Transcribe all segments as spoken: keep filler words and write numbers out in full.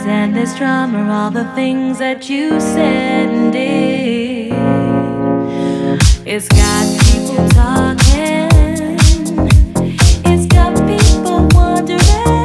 and this drama, all the things that you said and did. It's got people talking. It's got people wondering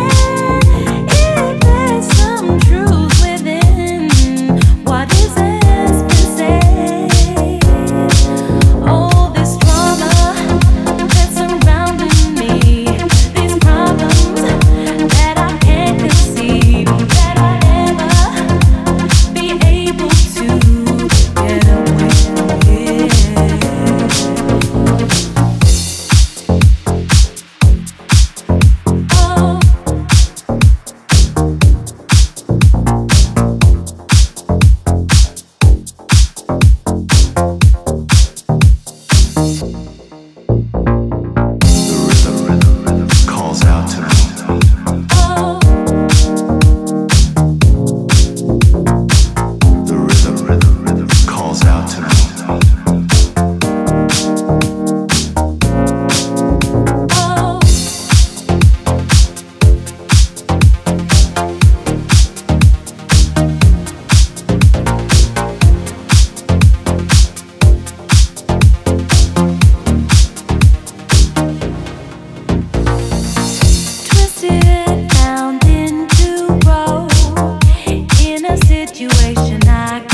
if there's some truth within what is has been said. Oh, this drama that's surrounding me, these problems that I can't conceive, that I'll never be able to get away with. Oh. Calls out to me. The rhythm, rhythm, rhythm calls out to me. Twisted, bound into row in a situation I